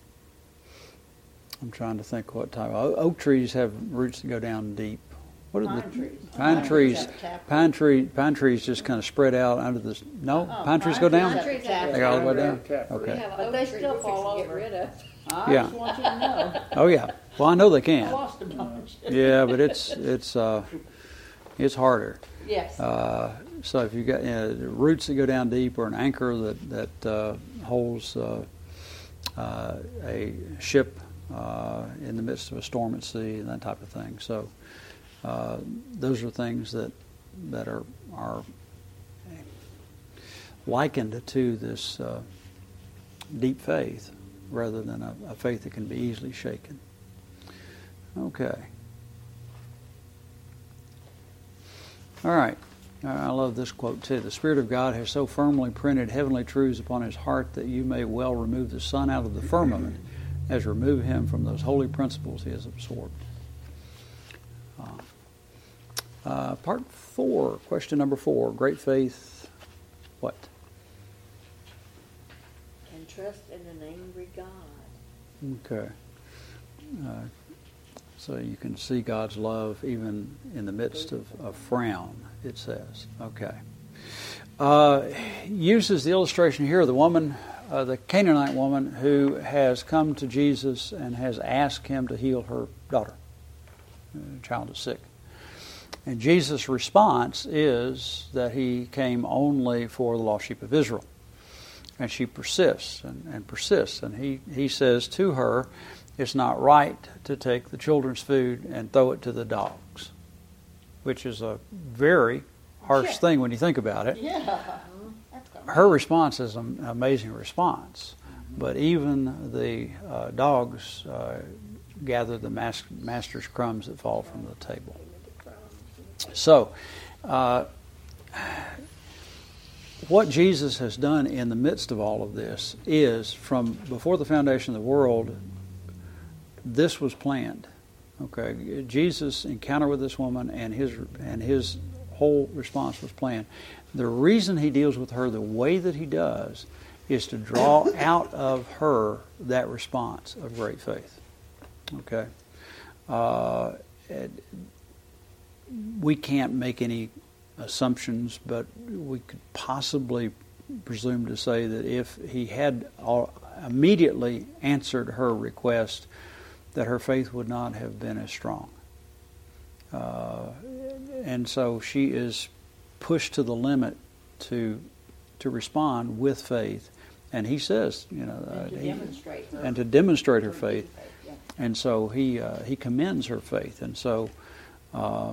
I'm trying to think what type. Of, oak trees have roots that go down deep. What are Pine the trees. Pine, Pine trees. trees have tap Pine tree. Pine trees just kind of spread out under the. No, Uh-uh, pine trees pine go trees down. have Trees tap have They go all the way down. roots. Tap We Okay. have an But oak they tree still we're fall fixing to get over. rid of. I Yeah. just want you to know. Oh yeah. Well, I know they I can. lost a bunch. Yeah, but it's it's uh, it's harder. Yes. Uh, so if you got you know, roots that go down deep, or an anchor that that uh, holds uh, uh, a ship uh, in the midst of a storm at sea and that type of thing. So uh, those are things that that are are likened to this uh, deep faith, rather than a, a faith that can be easily shaken. Okay. All right. I love this quote too. The Spirit of God has so firmly printed heavenly truths upon his heart that you may well remove the sun out of the firmament as remove him from those holy principles he has absorbed. Uh, uh, part four, question number four, great faith, what? And trust in an angry God. Okay. Uh, so you can see God's love even in the midst of a frown, it says. Okay. Uh, uses the illustration here of the woman, uh, the Canaanite woman, who has come to Jesus and has asked him to heal her daughter. The child is sick. And Jesus' response is that he came only for the lost sheep of Israel. And she persists and, and persists. And he, he says to her, it's not right to take the children's food and throw it to the dogs, which is a very harsh Yeah. thing when you think about it. Yeah. That's amazing. Her response is an amazing response. But even the uh, dogs uh, gather the mas- master's crumbs that fall from the table. So, uh, what Jesus has done in the midst of all of this is, from before the foundation of the world, this was planned. Okay, Jesus' encounter with this woman and his and his whole response was planned. The reason he deals with her the way that he does is to draw out of her that response of great faith. Okay. Uh, it, we can't make any assumptions, but we could possibly presume to say that if he had all, immediately answered her request, that her faith would not have been as strong. Uh, and so she is pushed to the limit to to respond with faith. And he says, you know, And to uh, he, demonstrate her. and to demonstrate her faith. Yeah. And so he uh, he commends her faith. And so uh,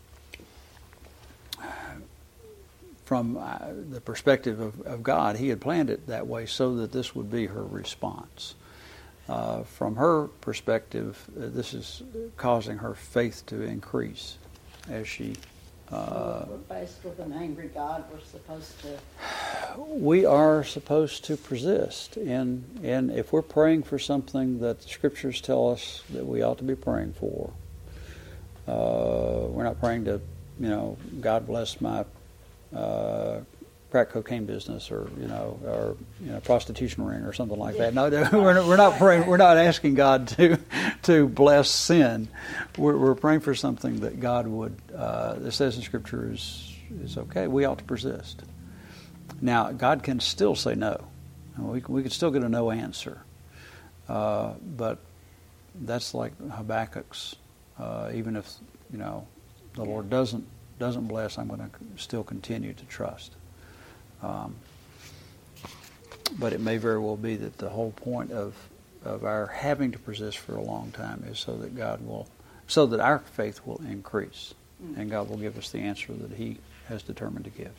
from uh, the perspective of, of God, he had planned it that way so that this would be her response. Uh, from her perspective, uh, this is causing her faith to increase as she... Uh, We're faced with an angry God. We're supposed to... we are supposed to persist. And, and if we're praying for something that the Scriptures tell us that we ought to be praying for, uh, we're not praying to, you know, God bless my uh, crack cocaine business, or you know, or you know, prostitution ring, or something like that. No, we're not, we're not praying. We're not asking God to to bless sin. We're, we're praying for something that God would. Uh, that says in Scripture is is okay. We ought to persist. Now, God can still say no. We we could still get a no answer, uh, but that's like Habakkuk's. Uh, even if you know the Lord doesn't doesn't bless, I'm going to still continue to trust. Um, but it may very well be that the whole point of, of our having to persist for a long time is so that God will, so that our faith will increase, mm. and God will give us the answer that He has determined to give.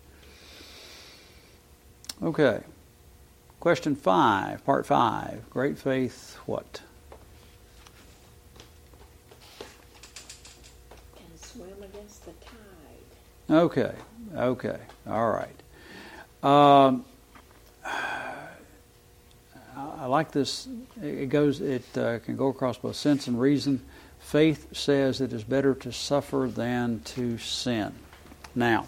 Okay. Question five, part five. Great faith, what? Can swim against the tide. Okay. Okay. All right. Um, I like this. It goes. It uh, can go across both sense and reason. Faith says it is better to suffer than to sin. Now,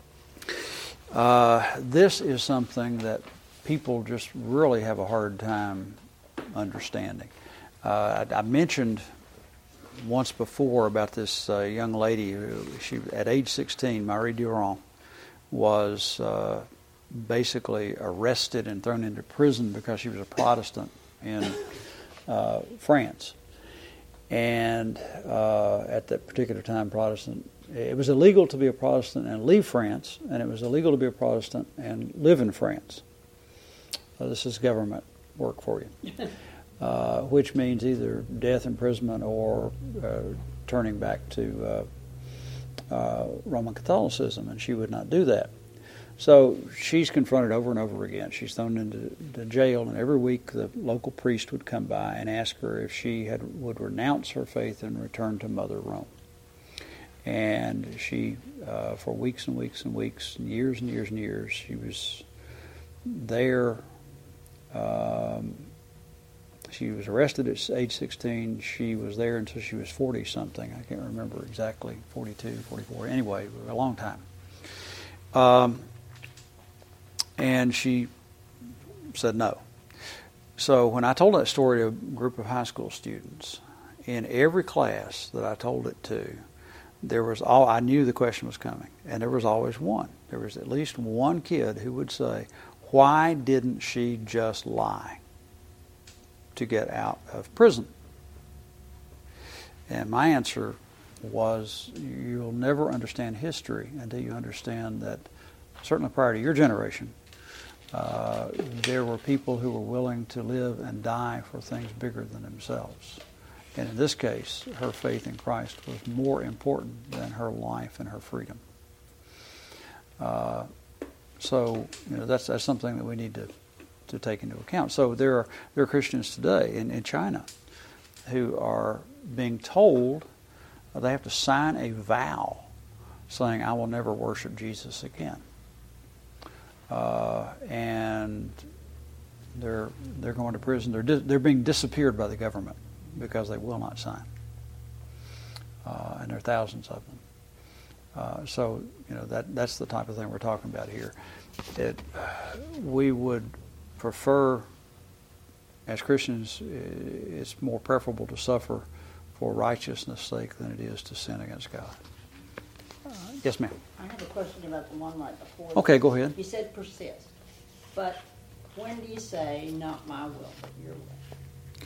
uh, this is something that people just really have a hard time understanding. Uh, I, I mentioned once before about this uh, young lady who, she at age sixteen, Marie Durand, was uh, basically arrested and thrown into prison because she was a Protestant in uh, France. And uh, at that particular time, Protestant, it was illegal to be a Protestant and leave France, and it was illegal to be a Protestant and live in France. So this is government work for you, uh, which means either death, imprisonment, or uh, turning back to uh, uh, Roman Catholicism, and she would not do that. So she's confronted over and over again. She's thrown into the jail, and every week the local priest would come by and ask her if she had would renounce her faith and return to Mother Rome. And she, uh, for weeks and weeks and weeks, and years and years and years, she was there. Um, she was arrested at age sixteen. She was there until she was forty-something. I can't remember exactly, forty-two, forty-four. Anyway, a long time. Um, and she said no. So when I told that story to a group of high school students, in every class that I told it to, there was all I knew the question was coming, and there was always one. There was at least one kid who would say, "Why didn't she just lie to get out of prison?" And my answer was, you'll never understand history until you understand that, certainly prior to your generation, uh, there were people who were willing to live and die for things bigger than themselves. And in this case, her faith in Christ was more important than her life and her freedom. Uh, so, you know, that's that's something that we need to, to take into account. So there are there are Christians today in, in China who are being told they have to sign a vow saying, "I will never worship Jesus again." Uh, and they're they're going to prison. They're di- they're being disappeared by the government because they will not sign. Uh, and there are thousands of them. Uh, so you know that that's the type of thing we're talking about here. It we would prefer as Christians, it's more preferable to suffer for righteousness' sake than it is to sin against God. Uh, yes, ma'am. I have a question about the one right before. Okay, this. go ahead. You said persist, but when do you say, not my will, but your will?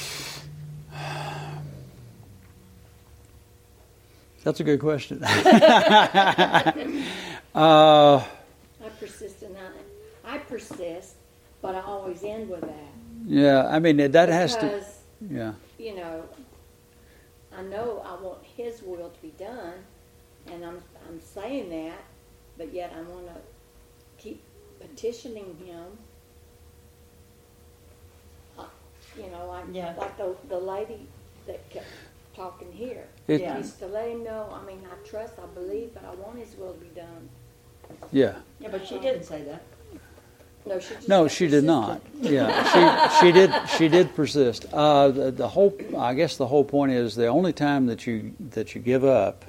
That's a good question. uh, I persist and I, I persist, but I always end with that. yeah, I mean, that because, has to... Yeah. you know, I know I want His will to be done, and I'm I'm saying that, but yet I want to keep petitioning Him. Uh, you know, like Yeah. like the the lady that kept talking here. It- Yeah. He's to let him know. I mean, I trust, I believe, but I want His will to be done. Yeah. Yeah, but she didn't say that. No, she just No, got she did not. persistent. Yeah, she she did she did persist. Uh, the, the whole, I guess, the whole point is the only time that you that you give up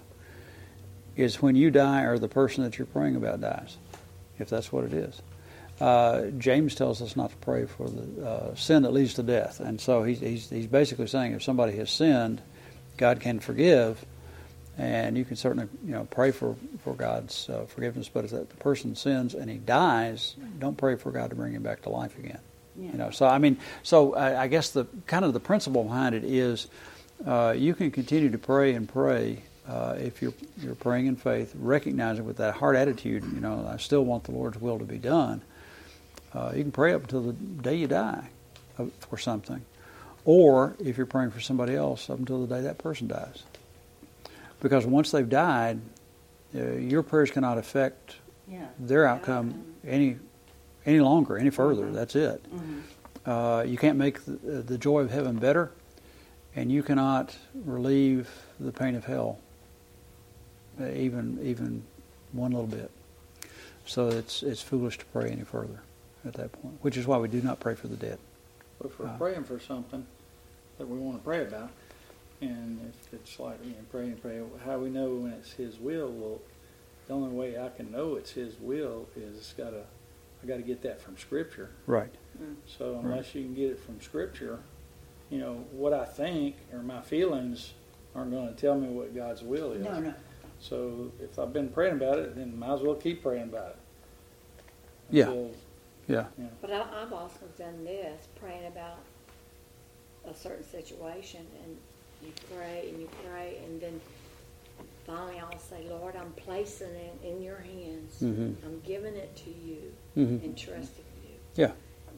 is when you die or the person that you're praying about dies, if that's what it is. Uh, James tells us not to pray for the uh, sin that leads to death, and so he's, he's he's basically saying if somebody has sinned, God can forgive, and you can certainly you know pray for for God's uh, forgiveness. But if that person sins and he dies, don't pray for God to bring him back to life again. Yeah. You know, so I mean, so I, I guess the kind of the principle behind it is uh, you can continue to pray and pray uh, if you're you're praying in faith, recognizing with that heart attitude. You know, I still want the Lord's will to be done. Uh, you can pray up until the day you die for something, or if you're praying for somebody else, up until the day that person dies. Because once they've died, uh, your prayers cannot affect Yeah. their outcome any any longer, any further. Mhm. That's it. Mm-hmm. Uh, you can't make the, the joy of heaven better, and you cannot relieve the pain of hell, uh, even even one little bit. So it's it's foolish to pray any further at that point, which is why we do not pray for the dead. If we're Uh, praying for something that we want to pray about, and if it's like, you know, pray and pray, how we know when it's His will? Well, the only way I can know it's His will is it's gotta, I got to get that from Scripture. Right. So unless you can get it from Scripture, you know, what I think or my feelings aren't going to tell me what God's will is. No, no. So if I've been praying about it, then might as well keep praying about it. Yeah. Until, Yeah. you know, But I, I've also done this, praying about a certain situation, and you pray and you pray, and then finally I'll say, Lord, I'm placing it in your hands. Mhm. I'm giving it to you Mhm. and trusting you. Yeah.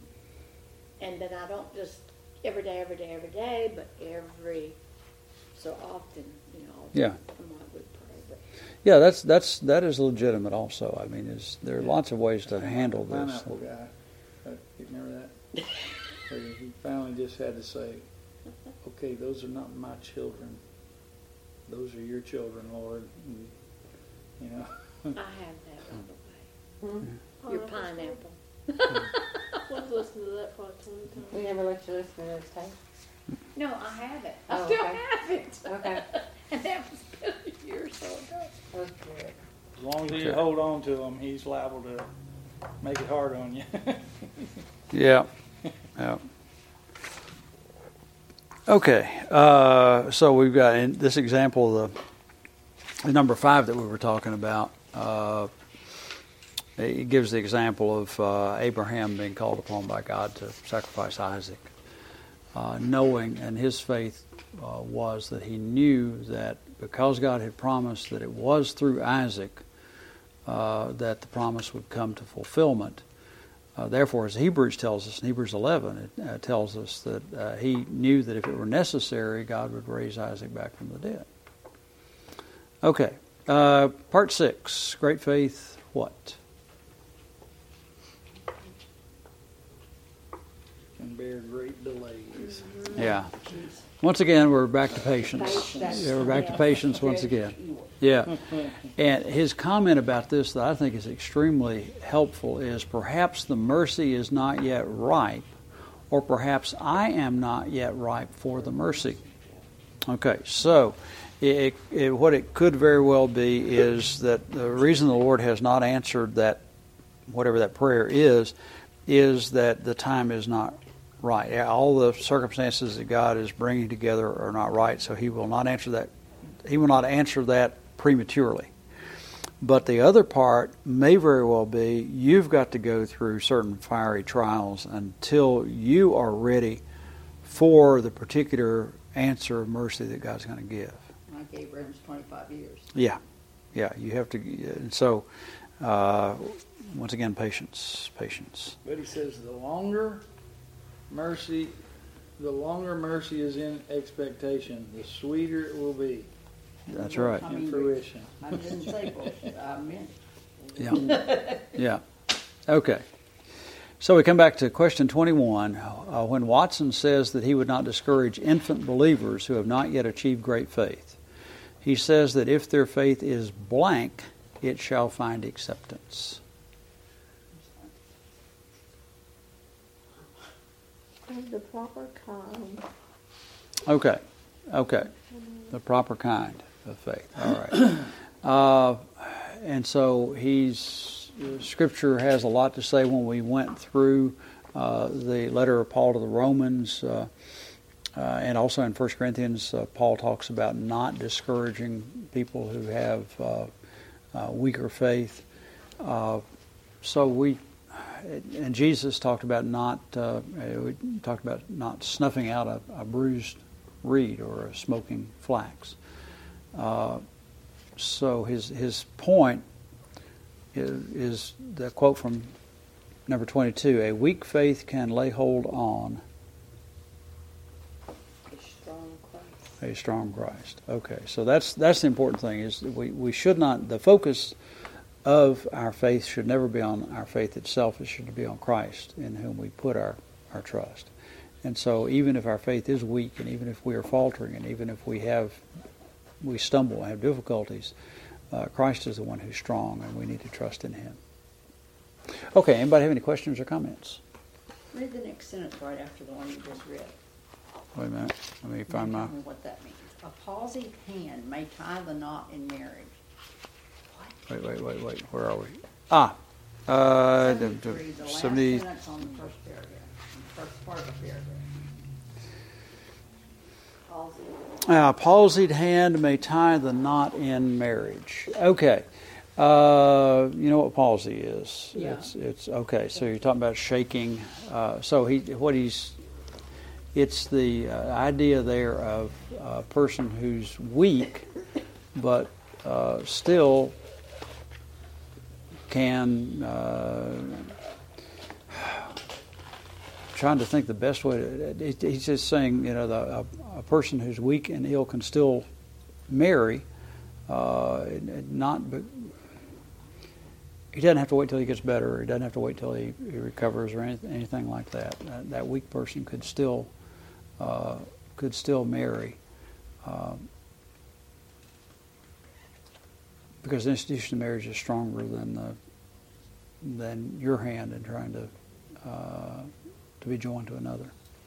And then I don't just every day, every day, every day, but every so often, you know, I'll, Yeah. I might would pray. But Yeah, that's that's that is legitimate. Also, I mean, is there are lots of ways to handle this. Pineapple guy. Uh, You remember that? Where he finally just had to say, "Okay, those are not my children. Those are your children, Lord." And, you know. I have that, by the way. Hmm? Your pineapple. I've listened to that probably twenty times. We never let you listen to those tapes. No, I have it. I Oh, still okay. have it. Okay. And that was been a year or so ago. That's good. As long as you hold on to him, he's liable to make it hard on you. Yeah. Yeah. Okay. Uh, so we've got in this example of the, the number five that we were talking about. Uh, it gives the example of uh, Abraham being called upon by God to sacrifice Isaac, uh, knowing, and his faith uh, was that he knew that because God had promised that it was through Isaac uh, that the promise would come to fulfillment. Uh, therefore, as Hebrews tells us, in Hebrews eleven, it uh, tells us that uh, he knew that if it were necessary, God would raise Isaac back from the dead. Okay, uh, part six, great faith, what? Can bear great delays. Yeah. Once again, we're back to patience. Patience. Yeah, we're back to patience once again. Keyword. Yeah. And his comment about this that I think is extremely helpful is perhaps the mercy is not yet ripe, or perhaps I am not yet ripe for the mercy. Okay, so it, it, what it could very well be is that the reason the Lord has not answered that, whatever that prayer is, is that the time is not right. Yeah, all the circumstances that God is bringing together are not right, so He will not answer that. He will not answer that prematurely. But the other part may very well be you've got to go through certain fiery trials until you are ready for the particular answer of mercy that God's going to give. Like Abraham's twenty-five years. Yeah, yeah. You have to, and so uh, once again, patience, patience. But he says the longer mercy, the longer mercy is in expectation, the sweeter it will be That's right. I in mean, fruition. I didn't say bullshit, I meant it. Yeah. Yeah. Okay. So we come back to question twenty-one. Uh, when Watson says that he would not discourage infant believers who have not yet achieved great faith, he says that if their faith is blank, it shall find acceptance. Of the proper kind. Okay. Okay. The proper kind of faith. All right. Uh, and so he's... Scripture has a lot to say when we went through uh, the letter of Paul to the Romans, uh, uh, and also in First Corinthians, uh, Paul talks about not discouraging people who have uh, uh, weaker faith. Uh, so we, and Jesus talked about not, uh, we talked about not snuffing out a, a bruised reed or a smoking flax. Uh, so his his point is, is the quote from number twenty-two, a weak faith can lay hold on A strong Christ. a strong Christ. Okay, so that's that's the important thing, is that we, we should not, the focus of our faith should never be on our faith itself. It should be on Christ, in whom we put our, our trust. And so even if our faith is weak, and even if we are faltering, and even if we have we stumble and have difficulties, uh, Christ is the one who's strong, and we need to trust in Him. Okay, anybody have any questions or comments? Read the next sentence right after the one you just read. Wait a minute, let me find my... Tell me what that means. A palsied hand may tie the knot in marriage. What? Wait, wait, wait, wait, where are we? Ah, uh, seventy-three, the last seventy... sentence on the first paragraph, the first part of the paragraph. Palsy. Uh, palsied hand may tie the knot in marriage. Okay. Uh, you know what palsy is? Yeah. It's it's okay. So you're talking about shaking. Uh, so he what he's it's the uh, idea there of a person who's weak, but uh, still can. Uh, trying to think the best way to, he's just saying, you know, the, a, a person who's weak and ill can still marry, uh, not, but he doesn't have to wait till he gets better, or he doesn't have to wait till he, he recovers, or anything, anything like that. that. That weak person could still, uh, could still marry, um, because the institution of marriage is stronger than the, than your hand in trying to. Uh, to be joined to another.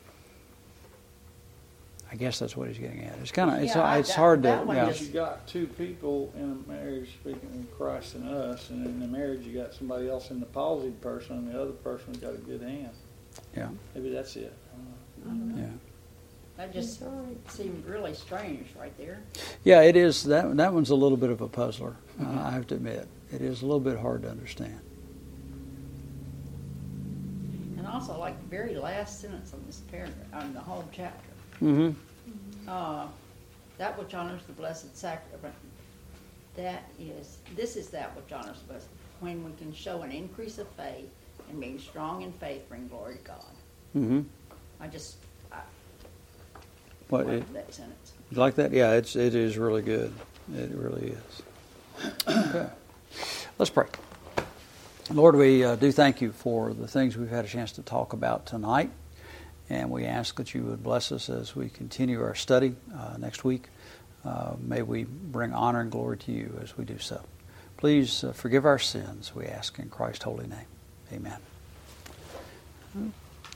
I guess that's what he's getting at. It's kind of it's Yeah, it's that- hard to that one yeah. is- You got two people in a marriage, speaking of Christ and us, and in the marriage you got somebody else in the palsied person, and the other person's got a good hand. yeah Maybe that's it. I don't know. yeah That just seemed really strange right there. yeah it is that that one's a little bit of a puzzler. Uh, I have to admit, it is a little bit hard to understand. And also, like the very last sentence on this paragraph, on the whole chapter, Mm-hmm. uh, that which honors the blessed sacrament, that is, this is that which honors the blessed, when we can show an increase of faith, and being strong in faith bring glory to God. Mm-hmm. I just, I What like it, that sentence. you like that? Yeah, it's it is really good. It really is. Okay, let's pray. Lord, we uh, do thank you for the things we've had a chance to talk about tonight, and we ask that you would bless us as we continue our study uh, next week. Uh, may we bring honor and glory to you as we do so. Please uh, forgive our sins, we ask in Christ's holy name. Amen.